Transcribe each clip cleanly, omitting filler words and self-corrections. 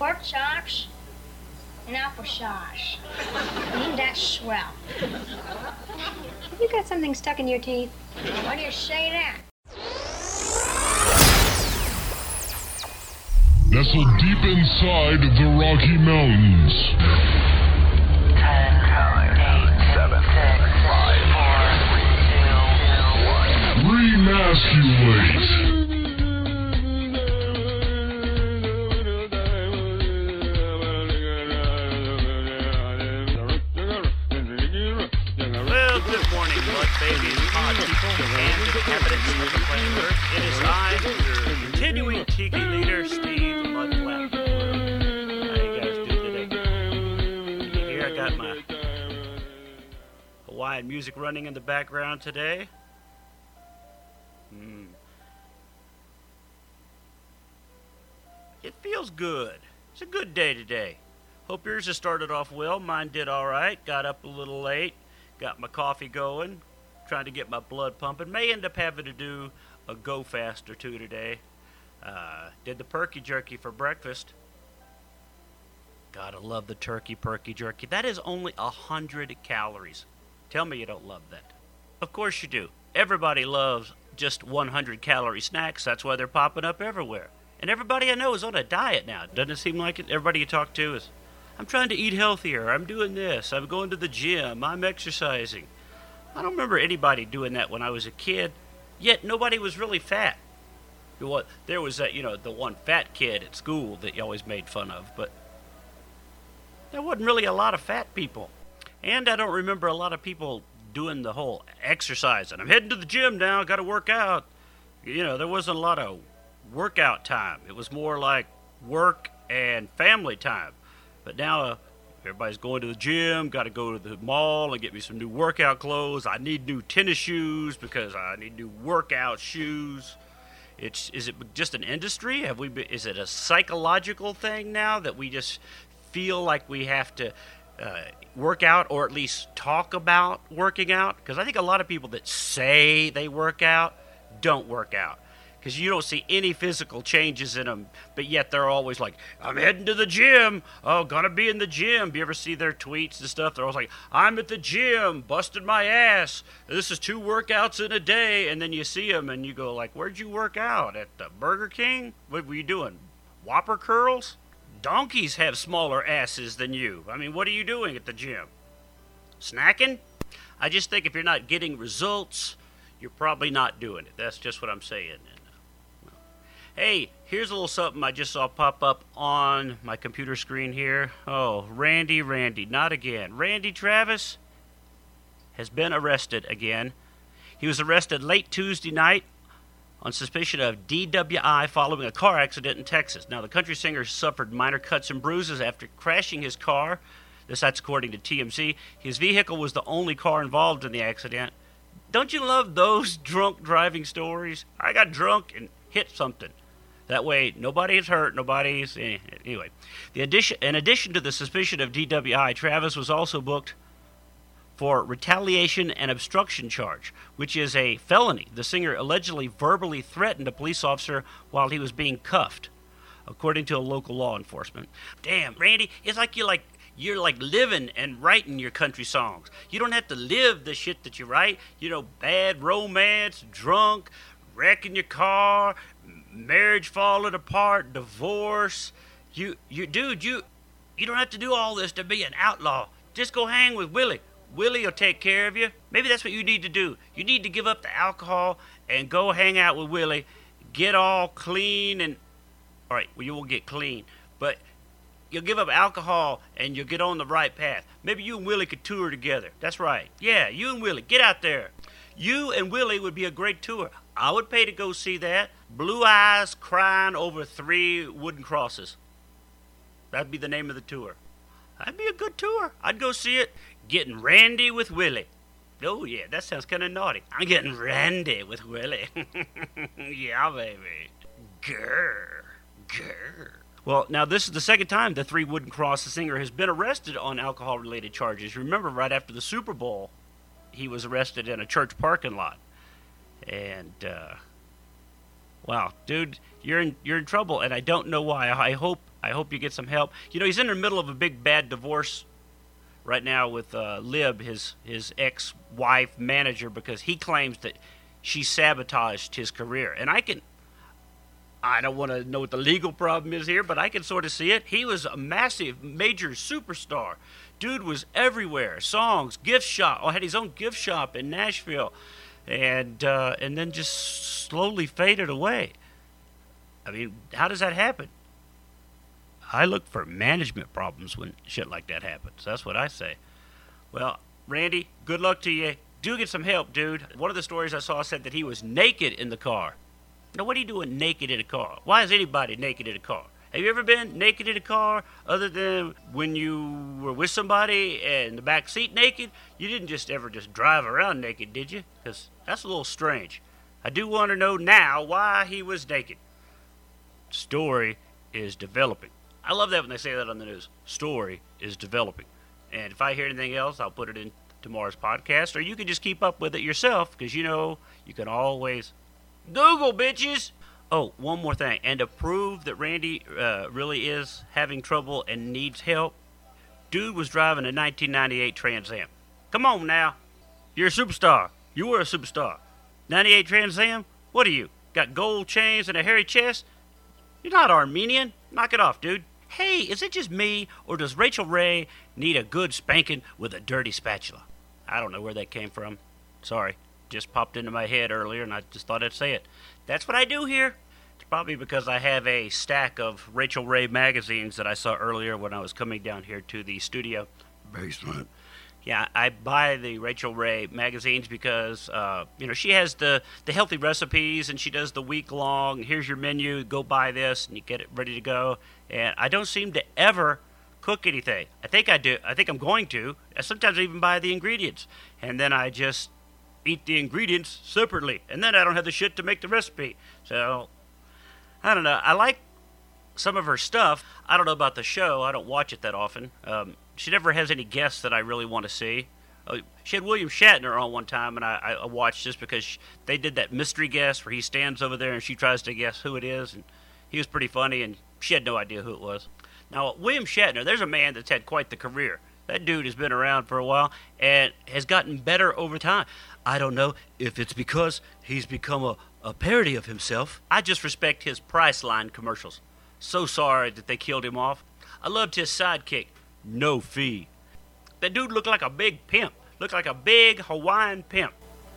pork chops and applesauce. Ain't that swell? Have you got something stuck in your teeth? Why do you say that? Nestled deep inside the Rocky Mountains. 10, 8, 7, 6, 5, 4, 3, 2, 1. Remasculate. Well, good morning, blood babies, odd people, and inhabitants of the planet Earth. It is I, your continuing tiki leader, Steve Mudflap. How you guys doing today? Here I got my Hawaiian music running in the background today. It feels good. It's a good day today. Hope yours has started off well. Mine did all right. Got up a little late. Got my coffee going. Trying to get my blood pumping. May end up having to do a go fast or two today. Did the perky jerky for breakfast. Gotta love the turkey perky jerky. That is only 100 calories. Tell me you don't love that. Of course you do. Everybody loves just 100 calorie snacks. That's why they're popping up everywhere. And everybody I know is on a diet now. Doesn't it seem like it? Everybody you talk to is, I'm trying to eat healthier. I'm doing this. I'm going to the gym. I'm exercising. I don't remember anybody doing that when I was a kid. Yet nobody was really fat. There was that, the one fat kid at school that you always made fun of. But there wasn't really a lot of fat people. And I don't remember a lot of people doing the whole exercising. I'm heading to the gym now. Got to work out. There wasn't a lot of workout time. It was more like work and family time. But now everybody's going to the gym, got to go to the mall and get me some new workout clothes. I need new tennis shoes because I need new workout shoes. Is it just an industry? Is it a psychological thing now that we just feel like we have to work out, or at least talk about working out? Because I think a lot of people that say they work out don't work out. Because you don't see any physical changes in them, but yet they're always like, I'm heading to the gym. Oh, gonna be in the gym. Do you ever see their tweets and stuff? They're always like, I'm at the gym, busted my ass. This is 2 workouts in a day. And then you see them and you go like, where'd you work out? At the Burger King? What were you doing? Whopper curls? Donkeys have smaller asses than you. I mean, what are you doing at the gym? Snacking? I just think if you're not getting results, you're probably not doing it. That's just what I'm saying. Hey, here's a little something I just saw pop up on my computer screen here. Oh, Randy, not again. Randy Travis has been arrested again. He was arrested late Tuesday night on suspicion of DWI following a car accident in Texas. Now, the country singer suffered minor cuts and bruises after crashing his car. That's according to TMZ. His vehicle was the only car involved in the accident. Don't you love those drunk driving stories? I got drunk and hit something. That way, nobody is hurt, anyway. In addition to the suspicion of DWI, Travis was also booked for retaliation and obstruction charge, which is a felony. The singer allegedly verbally threatened a police officer while he was being cuffed, according to a local law enforcement. Damn, Randy, it's like you're living and writing your country songs. You don't have to live the shit that you write. Bad romance, drunk, wrecking your car, marriage falling apart, divorce. You don't have to do all this to be an outlaw. Just go hang with Willie. Willie will take care of you. Maybe that's what you need to do. You need to give up the alcohol and go hang out with Willie. Get all clean and... All right, well, you won't get clean, but you'll give up alcohol and you'll get on the right path. Maybe you and Willie could tour together. That's right. Yeah, you and Willie, get out there. You and Willie would be a great tour. I would pay to go see that. Blue Eyes crying over 3 wooden crosses. That'd be the name of the tour. That'd be a good tour. I'd go see it. Getting randy with Willie. Oh, yeah, that sounds kind of naughty. I'm getting randy with Willie. Yeah, baby. Grr. Well, now this is the second time the 3 Wooden Cross singer has been arrested on alcohol-related charges. Remember, right after the Super Bowl, he was arrested in a church parking lot. And, wow, dude, you're in trouble, and I don't know why. I hope I hope you get some help. You know, he's in the middle of a big bad divorce right now with Lib, his ex-wife manager, because he claims that she sabotaged his career. And I don't want to know what the legal problem is here, but I can sort of see it. He was a massive, major superstar. Dude was everywhere. Songs, gift shop. Had his own gift shop in Nashville. And then just slowly faded away. I mean, how does that happen? I look for management problems when shit like that happens. That's what I say. Well, Randy, good luck to you. Do get some help, dude. One of the stories I saw said that he was naked in the car. Now, what are you doing naked in a car? Why is anybody naked in a car? Have you ever been naked in a car other than when you were with somebody in the back seat naked? You didn't just drive around naked, did you? Because that's a little strange. I do want to know now why he was naked. Story is developing. I love that when they say that on the news. Story is developing. And if I hear anything else, I'll put it in tomorrow's podcast. Or you can just keep up with it yourself, because you know you can always Google, bitches. Oh, one more thing. And to prove that Randy really is having trouble and needs help, dude was driving a 1998 Trans Am. Come on now. You're a superstar. You were a superstar. 98 Trans Am? What are you? Got gold chains and a hairy chest? You're not Armenian. Knock it off, dude. Hey, is it just me, or does Rachel Ray need a good spanking with a dirty spatula? I don't know where that came from. Sorry. Just popped into my head earlier, and I just thought I'd say it. That's what I do here. It's probably because I have a stack of Rachel Ray magazines that I saw earlier when I was coming down here to the studio basement. Yeah, I buy the Rachel Ray magazines because, she has the healthy recipes, and she does the week-long, here's your menu, go buy this, and you get it ready to go. And I don't seem to ever cook anything. I think I do. I think I'm going to. Sometimes I even buy the ingredients. And then I just eat the ingredients separately. And then I don't have the shit to make the recipe. So, I don't know. I like some of her stuff. I don't know about the show. I don't watch it that often. She never has any guests that I really want to see. She had William Shatner on one time, and I watched this because they did that mystery guest where he stands over there and she tries to guess who it is. And he was pretty funny, and she had no idea who it was. Now, William Shatner, there's a man that's had quite the career. That dude has been around for a while and has gotten better over time. I don't know if it's because he's become a parody of himself. I just respect his Priceline commercials. So sorry that they killed him off. I loved his sidekick, No Fee. That dude looked like a big pimp. Looked like a big Hawaiian pimp.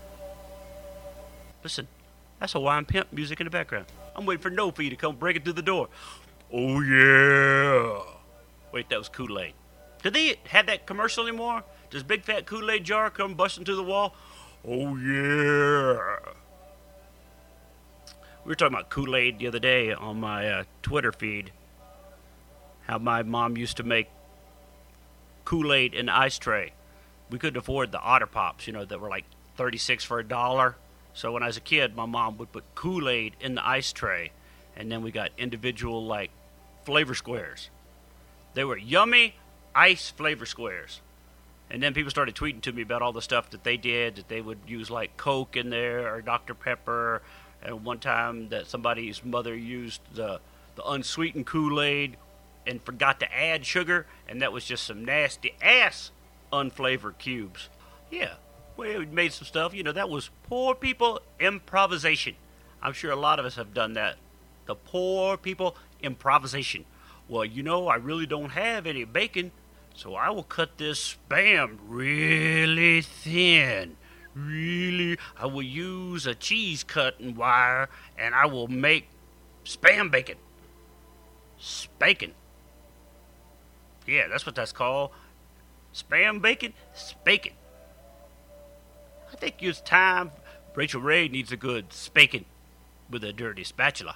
Listen, that's Hawaiian pimp music in the background. I'm waiting for No Fee to come breaking through the door. Oh, yeah. Wait, that was Kool-Aid. Do they have that commercial anymore? Does Big Fat Kool-Aid jar come busting through the wall? Oh, yeah. We were talking about Kool-Aid the other day on my Twitter feed. How my mom used to make Kool-Aid in the ice tray. We couldn't afford the Otter Pops, that were like 36 for $1. So when I was a kid, my mom would put Kool-Aid in the ice tray. And then we got individual, flavor squares. They were yummy ice flavor squares. And then people started tweeting to me about all the stuff that they did, that they would use, Coke in there or Dr. Pepper. And one time that somebody's mother used the unsweetened Kool-Aid and forgot to add sugar, and that was just some nasty-ass unflavored cubes. Yeah, we made some stuff. That was poor people improvisation. I'm sure a lot of us have done that. The poor people improvisation. Well, I really don't have any bacon, so I will cut this Spam really thin. I will use a cheese cutting wire, and I will make Spam bacon. Spankin'. Yeah, that's what that's called. Spam bacon, spankin'. I think it's time Rachel Ray needs a good spankin' with a dirty spatula.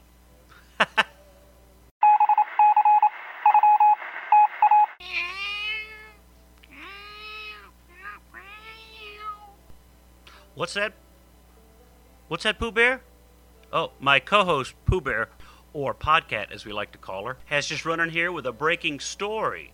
What's that? What's that, Pooh Bear? Oh, my co-host, Pooh Bear, or Podcat as we like to call her, has just run in here with a breaking story.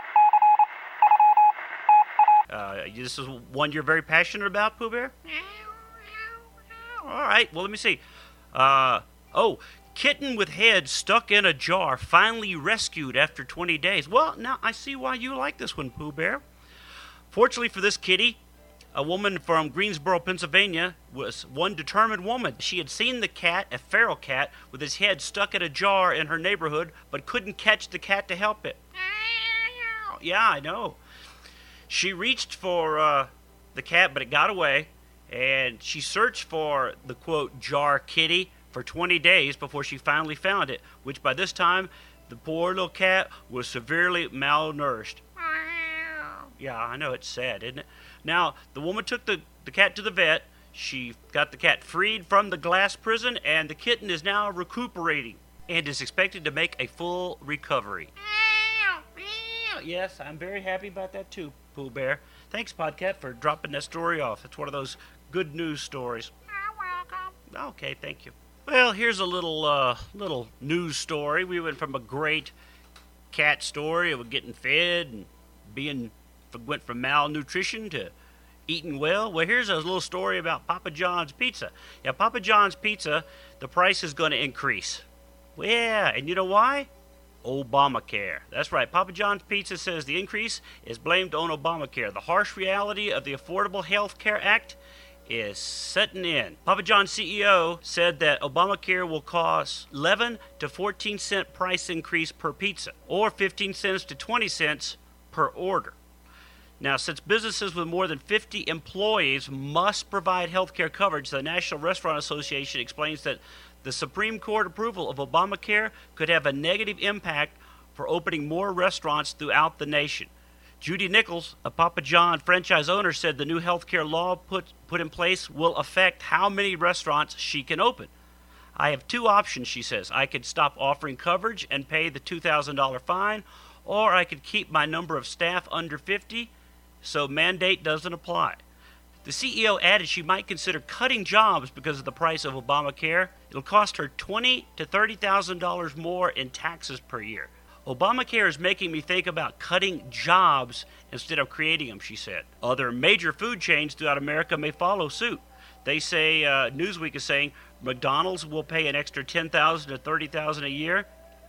This is one you're very passionate about, Pooh Bear? All right, well, let me see. Kitten with head stuck in a jar finally rescued after 20 days. Well, now I see why you like this one, Pooh Bear. Fortunately for this kitty, a woman from Greensboro, Pennsylvania, was one determined woman. She had seen the cat, a feral cat, with his head stuck in a jar in her neighborhood, but couldn't catch the cat to help it. Yeah, I know. She reached for the cat, but it got away, and she searched for the, quote, jar kitty for 20 days before she finally found it, which by this time, the poor little cat was severely malnourished. Yeah, I know, it's sad, isn't it? Now, the woman took the cat to the vet. She got the cat freed from the glass prison, and the kitten is now recuperating and is expected to make a full recovery. Yes, I'm very happy about that too, Pooh Bear. Thanks, Podcat, for dropping that story off. It's one of those good news stories. You're welcome. Okay, thank you. Well, here's a little news story. We went from a great cat story of getting fed and went from malnutrition to eating well. Well, here's a little story about Papa John's Pizza. Yeah, Papa John's Pizza, the price is going to increase. Well, yeah, and you know why? Obamacare. That's right. Papa John's Pizza says the increase is blamed on Obamacare. The harsh reality of the Affordable Health Care Act is setting in. Papa John's CEO said that Obamacare will cost 11 to 14 cent price increase per pizza, or 15 cents to 20 cents per order. Now, since businesses with more than 50 employees must provide health care coverage, the National Restaurant Association explains that the Supreme Court approval of Obamacare could have a negative impact for opening more restaurants throughout the nation. Judy Nichols, a Papa John franchise owner, said the new health care law put in place will affect how many restaurants she can open. I have two options, she says. I could stop offering coverage and pay the $2,000 fine, or I could keep my number of staff under 50, so mandate doesn't apply. The CEO added she might consider cutting jobs because of the price of Obamacare. It'll cost her $20,000 to $30,000 more in taxes per year. Obamacare is making me think about cutting jobs instead of creating them, she said. Other major food chains throughout America may follow suit. They say, Newsweek is saying, McDonald's will pay an extra $10,000 to $30,000 a year.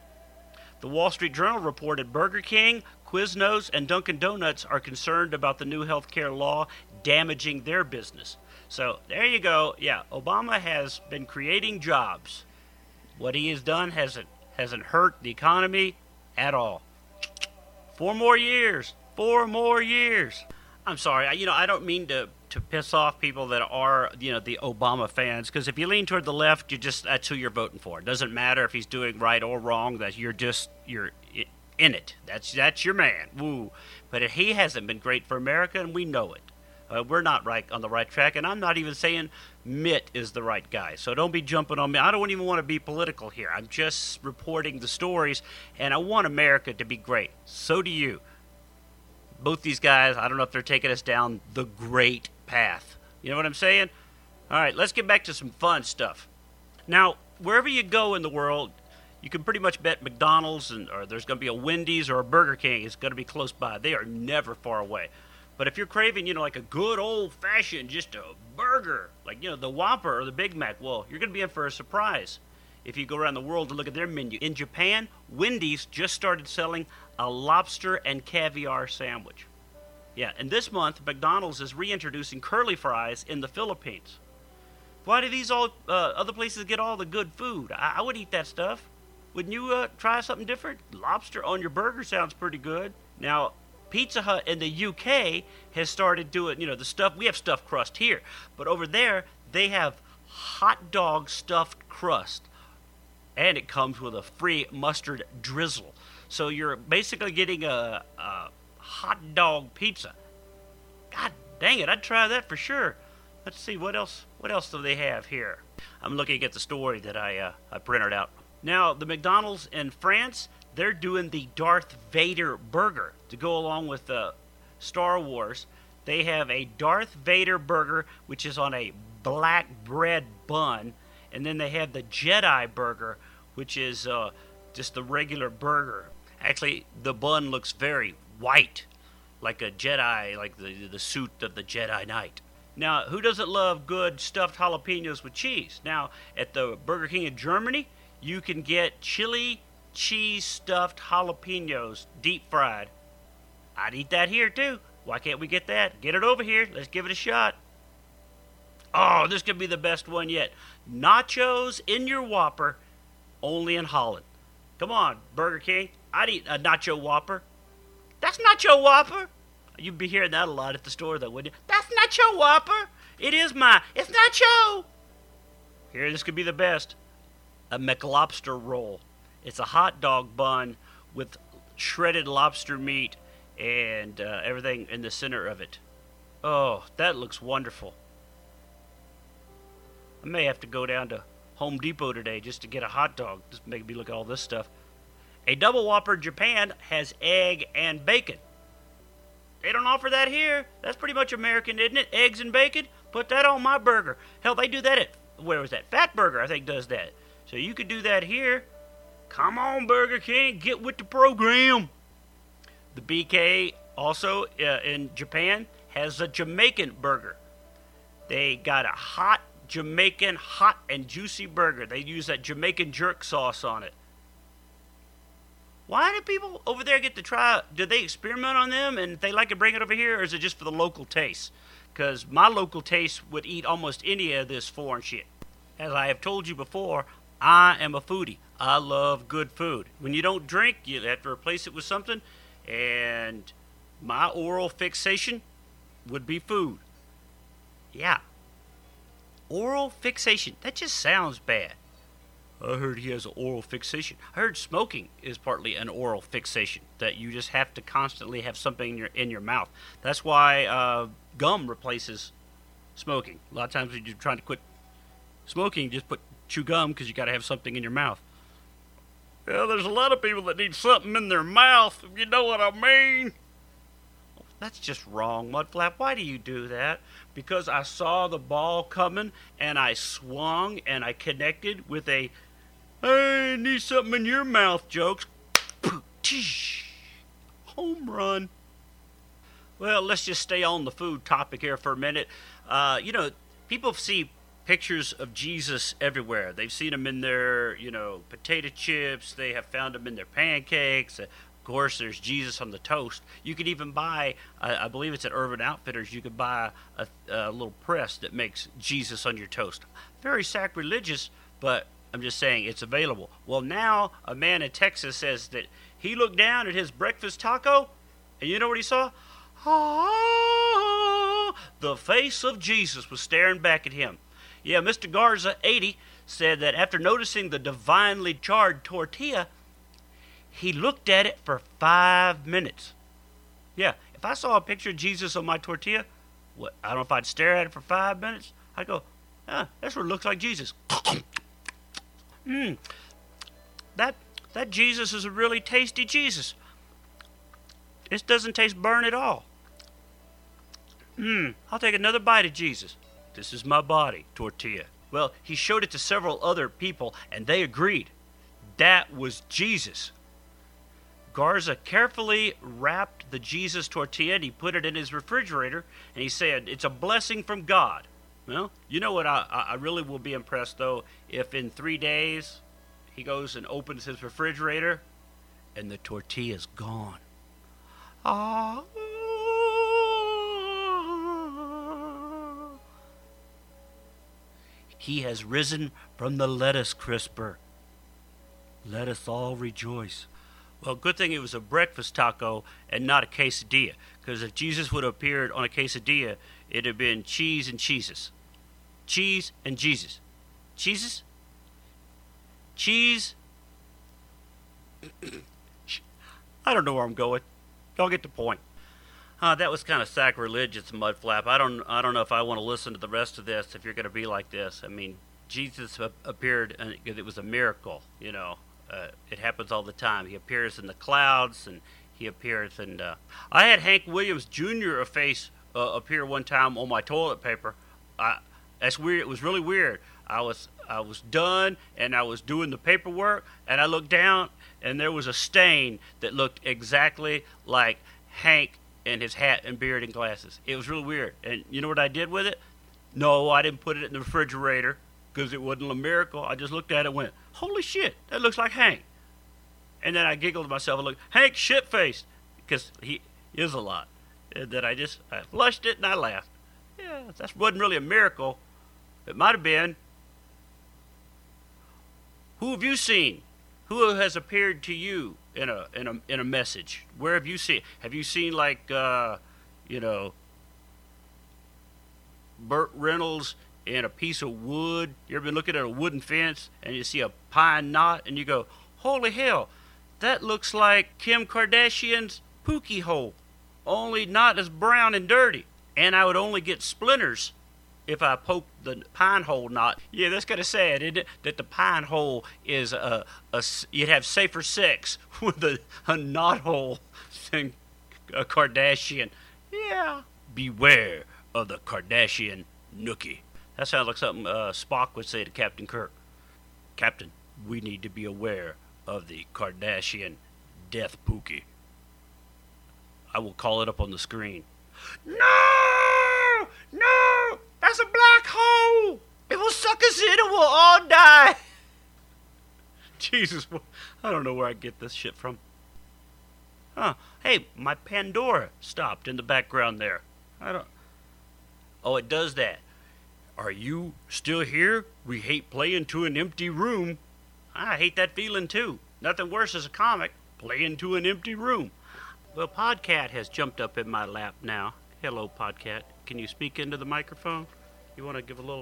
The Wall Street Journal reported Burger King, Quiznos, and Dunkin' Donuts are concerned about the new health care law damaging their business. So there you go. Yeah, Obama has been creating jobs. What he has done hasn't hurt the economy at all. 4 more years. 4 more years. I'm sorry. I don't mean to piss off people that are, the Obama fans, because if you lean toward the left, that's who you're voting for. It doesn't matter if he's doing right or wrong, that you're in it. That's your man. Woo. But he hasn't been great for America, and we know it. We're not right on the right track, and I'm not even saying Mitt is the right guy. So don't be jumping on me. I don't even want to be political here. I'm just reporting the stories, and I want America to be great. So do you. Both these guys, I don't know if they're taking us down the great path. You know what I'm saying? All right, let's get back to some fun stuff. Now, wherever you go in the world, you can pretty much bet McDonald's or there's going to be a Wendy's or a Burger King. It's going to be close by. They are never far away. But if you're craving, like a good old-fashioned, just a burger, like, the Whopper or the Big Mac, well, you're going to be in for a surprise if you go around the world and look at their menu. In Japan, Wendy's just started selling a lobster and caviar sandwich. Yeah, and this month, McDonald's is reintroducing curly fries in the Philippines. Why do these other places get all the good food? I would eat that stuff. Wouldn't you try something different? Lobster on your burger sounds pretty good. Now, Pizza Hut in the UK has started doing, the stuff. We have stuffed crust here, but over there they have hot dog stuffed crust, and it comes with a free mustard drizzle. So you're basically getting a hot dog pizza. God dang it, I'd try that for sure. Let's see, what else do they have here? I'm looking at the story that I printed out. Now, the McDonald's in France, they're doing the Darth Vader burger to go along with Star Wars. They have a Darth Vader burger, which is on a black bread bun, and then they have the Jedi burger, which is just the regular burger. Actually, the bun looks very white, like a Jedi, like the suit of the Jedi Knight. Now, who doesn't love good stuffed jalapenos with cheese? Now, at the Burger King in Germany, you can get chili cheese stuffed jalapenos deep fried. I'd eat that here too. Why can't we get that? Get it over here. Let's give it a shot. Oh, this could be the best one yet. Nachos in your Whopper, only in Holland. Come on, Burger King. I'd eat a Nacho Whopper. That's Nacho Whopper. You'd be hearing that a lot at the store, though, wouldn't you? That's Nacho Whopper. It's Nacho. Here, this could be the best. A McLobster roll. It's a hot dog bun with shredded lobster meat and everything in the center of it. Oh, that looks wonderful. I may have to go down to Home Depot today just to get a hot dog. Just make me look at all this stuff. A double Whopper in Japan has egg and bacon. They don't offer that here. That's pretty much American, isn't it? Eggs and bacon? Put that on my burger. Hell, they do that at, where was that? Fat Burger, I think, does that. So you could do that here. Come on, Burger King. Get with the program. The BK, also in Japan, has a Jamaican burger. They got a hot Jamaican hot and juicy burger. They use that Jamaican jerk sauce on it. Why do people over there get to try? Do they experiment on them and they like to bring it over here, or is it just for the local taste? Because my local taste would eat almost any of this foreign shit. As I have told you before, I am a foodie. I love good food. When you don't drink, you have to replace it with something, and my oral fixation would be food. Yeah. Oral fixation. That just sounds bad. I heard he has an oral fixation. I heard smoking is partly an oral fixation, that you just have to constantly have something in your mouth. That's why gum replaces smoking. A lot of times when you're trying to quit smoking, you just chew gum because you got to have something in your mouth. Well, there's a lot of people that need something in their mouth, if you know what I mean. That's just wrong, Mudflap. Why do you do that? Because I saw the ball coming, and I swung, and I connected with a, I need something in your mouth jokes. Home run. Well, let's just stay on the food topic here for a minute. People see pictures of Jesus everywhere. They've seen him in their, potato chips. They have found him in their pancakes. Of course, there's Jesus on the toast. You could even buy, I believe it's at Urban Outfitters, you could buy a little press that makes Jesus on your toast. Very sacrilegious, but I'm just saying it's available. Well, now a man in Texas says that he looked down at his breakfast taco, and you know what he saw? The face of Jesus was staring back at him. Yeah, Mr. Garza, 80, said that after noticing the divinely charred tortilla, he looked at it for 5 minutes. Yeah, if I saw a picture of Jesus on my tortilla, I don't know if I'd stare at it for 5 minutes. I'd go, that's what it looks like Jesus. That Jesus is a really tasty Jesus. This doesn't taste burnt at all. I'll take another bite of Jesus. This is my body, tortilla. Well, he showed it to several other people, and they agreed. That was Jesus. Garza carefully wrapped the Jesus tortilla, and he put it in his refrigerator, and he said, it's a blessing from God. Well, you know what? I really will be impressed, though, if in 3 days he goes and opens his refrigerator, and the tortilla's gone. He has risen from the lettuce crisper. Let us all rejoice. Well, good thing it was a breakfast taco and not a quesadilla, because if Jesus would have appeared on a quesadilla, it'd have been cheese and cheeses. Cheese and Jesus. Cheeses? Cheese? I don't know where I'm going. Y'all get the point. That was kind of sacrilegious, Mudflap. I don't know if I want to listen to the rest of this if you're going to be like this. I mean, Jesus appeared, and it was a miracle, It happens all the time. He appears in the clouds, and he appears in... I had Hank Williams Jr. appear one time on my toilet paper. That's weird. It was really weird. I was done, and I was doing the paperwork, and I looked down, and there was a stain that looked exactly like Hank and his hat and beard and glasses. It was really weird. And you know what I did with it? No, I didn't put it in the refrigerator because it wasn't a miracle. I just looked at it and went, holy shit, that looks like Hank. And then I giggled to myself and looked, Hank shit-faced, because he is a lot. And then I flushed it and I laughed. Yeah, that wasn't really a miracle. It might have been. Who have you seen? Who has appeared to you in a message? Where have you seen? Have you seen like Burt Reynolds in a piece of wood? You ever been looking at a wooden fence and you see a pine knot and you go, holy hell, that looks like Kim Kardashian's Pookie hole, only not as brown and dirty. And I would only get splinters if I poked the pine hole knot. Yeah, that's kind of sad, isn't it? That the pine hole is you'd have safer sex with a knot hole than a Kardashian. Yeah. Beware of the Kardashian nookie. That sounds like something Spock would say to Captain Kirk. Captain, we need to be aware of the Kardashian death pookie. I will call it up on the screen. No! No! That's a black hole! It will suck us in and we'll all die! Jesus, I don't know where I get this shit from. Huh. Hey, my Pandora stopped in the background there. Oh, it does that. Are you still here? We hate playing to an empty room. I hate that feeling too. Nothing worse as a comic, playing to an empty room. Well, Podcat has jumped up in my lap now. Hello, Podcat. Can you speak into the microphone? You want to give a little...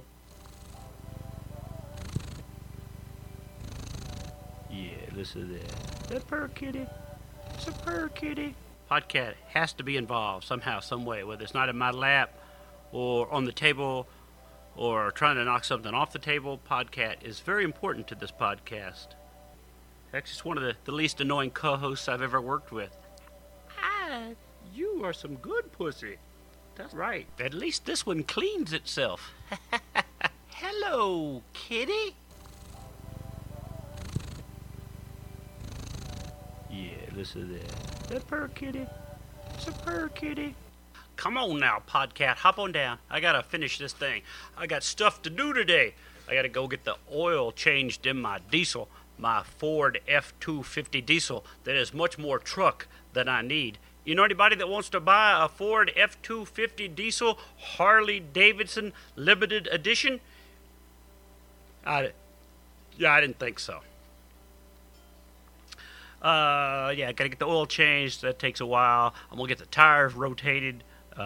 Yeah, listen to that. That purr kitty. It's a purr kitty. Podcat has to be involved somehow, some way, whether it's not in my lap or on the table or trying to knock something off the table. Podcat is very important to this podcast. Actually, it's one of the least annoying co-hosts I've ever worked with. You are some good pussy. That's right. At least this one cleans itself. Hello, kitty. Yeah, listen to that. That purr kitty. It's a purr kitty. Come on now, Podcat. Hop on down. I gotta finish this thing. I got stuff to do today. I gotta go get the oil changed in my diesel. My Ford F-250 diesel that is much more truck than I need. You know anybody that wants to buy a Ford F-250 diesel Harley Davidson limited edition? I didn't think so. I gotta get the oil changed. That takes a while. I'm gonna get the tires rotated.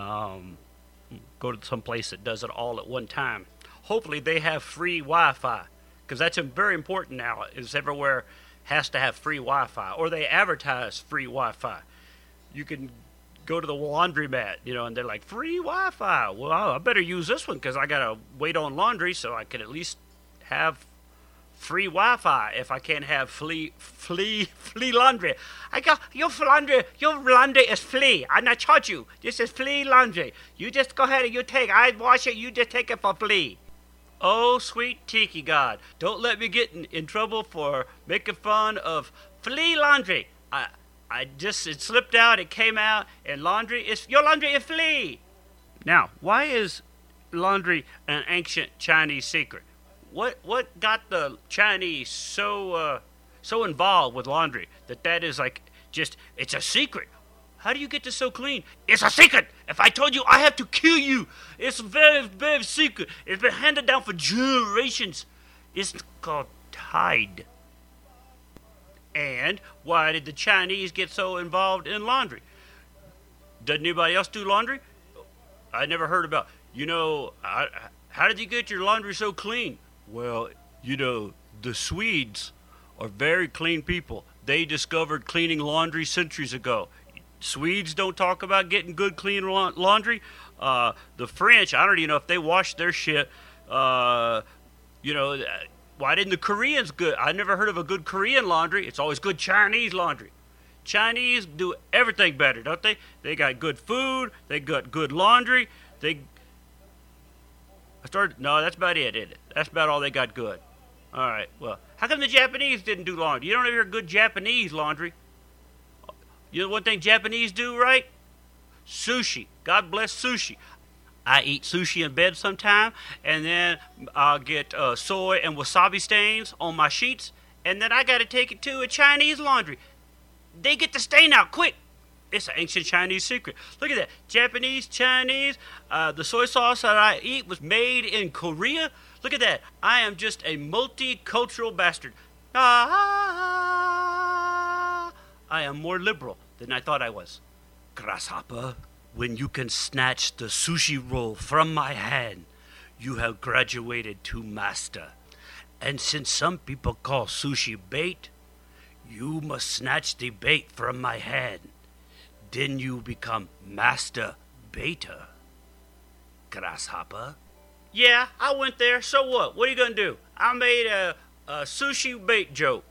Go to some place that does it all at one time. Hopefully they have free Wi-Fi, because that's very important now. Is everywhere has to have free Wi-Fi, or they advertise free Wi-Fi. You can go to the laundromat, and they're like, free Wi-Fi. Well, I better use this one because I got to wait on laundry, so I can at least have free Wi-Fi if I can't have flea laundry. I go, your laundry is flea. I not charge you. This is flea laundry. You just go ahead and you take. I wash it. You just take it for flea. Oh, sweet Tiki God, don't let me get in trouble for making fun of flea laundry. It slipped out, it came out, and your laundry is flea. Now, why is laundry an ancient Chinese secret? What got the Chinese so involved with laundry that is like it's a secret? How do you get this so clean? It's a secret. If I told you, I have to kill you. It's very, very secret. It's been handed down for generations. It's called Tide. And why did the Chinese get so involved in laundry? Doesn't anybody else do laundry? I never heard about, how did you get your laundry so clean? Well, the Swedes are very clean people. They discovered cleaning laundry centuries ago. Swedes don't talk about getting good, clean laundry. The French, I don't even know if they wash their shit. Why didn't the Koreans good? I never heard of a good Korean laundry. It's always good Chinese laundry. Chinese do everything better, don't they? They got good food. They got good laundry. No, that's about it, isn't it? That's about all they got good. All right, well, how come the Japanese didn't do laundry? You don't ever hear good Japanese laundry. You know one thing Japanese do right? Sushi. God bless sushi. I eat sushi in bed sometime, and then I'll get soy and wasabi stains on my sheets, and then I got to take it to a Chinese laundry. They get the stain out quick. It's an ancient Chinese secret. Look at that. Japanese, Chinese. The soy sauce that I eat was made in Korea. Look at that. I am just a multicultural bastard. I am more liberal than I thought I was. Grasshopper, when you can snatch the sushi roll from my hand, you have graduated to master. And since some people call sushi bait, you must snatch the bait from my hand. Then you become master baiter. Grasshopper. Yeah, I went there. So what? What are you going to do? I made a sushi bait joke.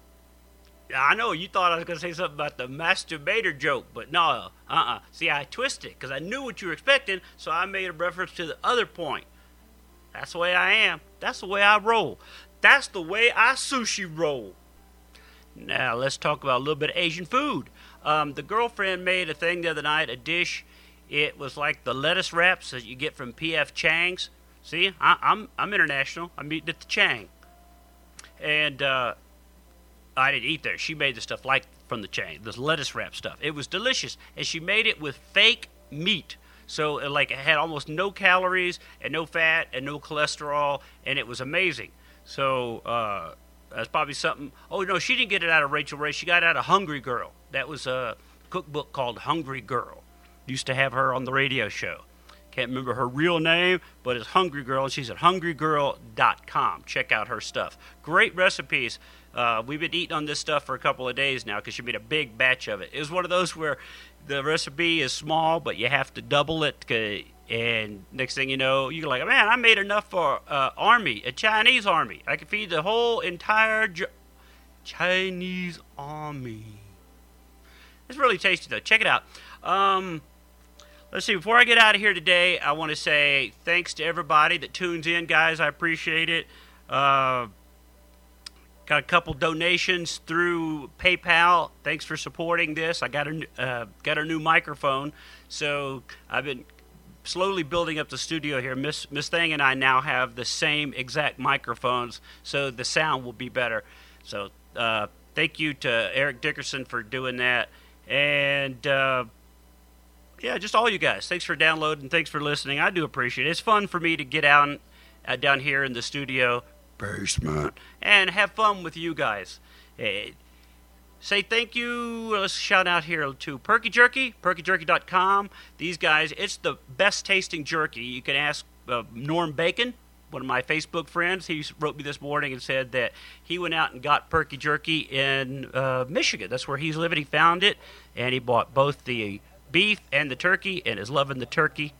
I know you thought I was going to say something about the masturbator joke, but no, See, I twisted it because I knew what you were expecting, so I made a reference to the other point. That's the way I am. That's the way I roll. That's the way I sushi roll. Now, let's talk about a little bit of Asian food. The girlfriend made a thing the other night, a dish. It was like the lettuce wraps that you get from P.F. Chang's. See, I'm international. I'm eating at the Chang. And I didn't eat there. She made the stuff like from the Chang, this lettuce wrap stuff. It was delicious. And she made it with fake meat. So, it had almost no calories and no fat and no cholesterol. And it was amazing. So, that's probably something. Oh, no, she didn't get it out of Rachel Ray. She got it out of Hungry Girl. That was a cookbook called Hungry Girl. Used to have her on the radio show. Can't remember her real name, but it's Hungry Girl, and she's at hungrygirl.com. Check out her stuff. Great recipes. We've been eating on this stuff for a couple of days now because she made a big batch of it. It was one of those where the recipe is small, but you have to double it. And next thing you know, you're like, man, I made enough for a Chinese army. I can feed the whole entire Chinese army. It's really tasty, though. Check it out. Let's see. Before I get out of here today, I want to say thanks to everybody that tunes in, guys. I appreciate it. Got a couple donations through PayPal. Thanks for supporting this. I got a new microphone, so I've been slowly building up the studio here. Miss Thang and I now have the same exact microphones, so the sound will be better. So thank you to Eric Dickerson for doing that. And, yeah, just all you guys. Thanks for downloading. Thanks for listening. I do appreciate it. It's fun for me to get out down here in the studio basement and have fun with you guys. Say thank you. Let's shout out here to Perky Jerky, perkyjerky.com. These guys, it's the best tasting jerky. You can ask Norm Bacon, one of my Facebook friends. He wrote me this morning and said that he went out and got Perky Jerky in Michigan. That's where he's living. He found it, and he bought both the beef and the turkey and is loving the turkey.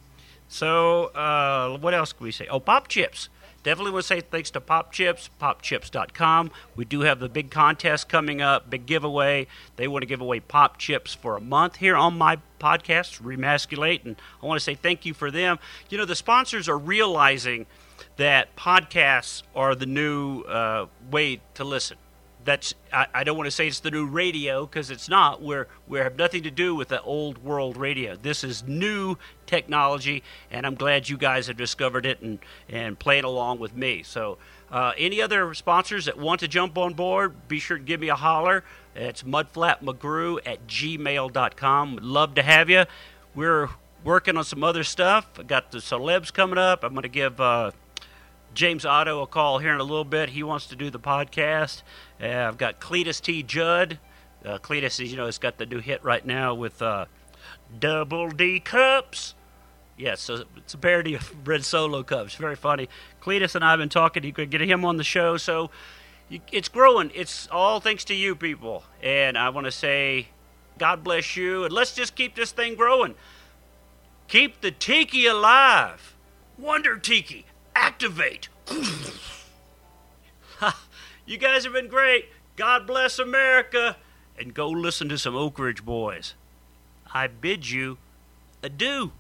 So what else can we say? Oh, Pop Chips. Definitely want to say thanks to Pop Chips, popchips.com. We do have the big contest coming up, big giveaway. They want to give away Pop Chips for a month here on my podcast, Remasculate, and I want to say thank you for them. You know, the sponsors are realizing that podcasts are the new way to listen. I don't want to say it's the new radio because it's not. We have nothing to do with the old world radio. This is new technology, and I'm glad you guys have discovered it and playing along with me. So any other sponsors that want to jump on board, be sure to give me a holler. It's mudflapmcgrew@gmail.com. Would love to have you. We're working on some other stuff. I got the celebs coming up. I'm going to give James Otto a call here in a little bit. He wants to do the podcast. I've got Cletus T. Judd. Cletus, has got the new hit right now with Double D Cups. Yes, so it's a parody of Red Solo Cups. Very funny. Cletus and I have been talking. You could get him on the show. So it's growing. It's all thanks to you people. And I want to say God bless you. And let's just keep this thing growing. Keep the tiki alive. Wonder Tiki. Activate. You guys have been great. God bless America. And go listen to some Oak Ridge Boys. I bid you adieu.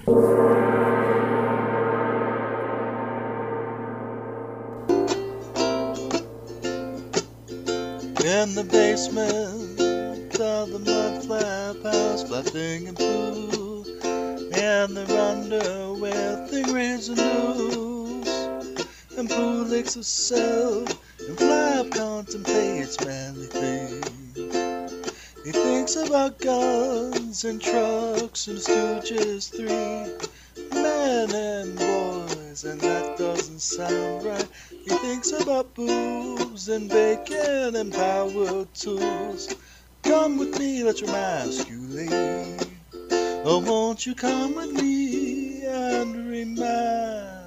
In the basement of the mud flap house, flapping and poo, and they're under with the grains and news, and Pooh licks herself, and Flap contemplates manly things. He thinks about guns and trucks and Stooges 3, men and boys, and that doesn't sound right. He thinks about boobs and bacon and power tools. Come with me, let's remasculate. Oh, won't you come with me and remind?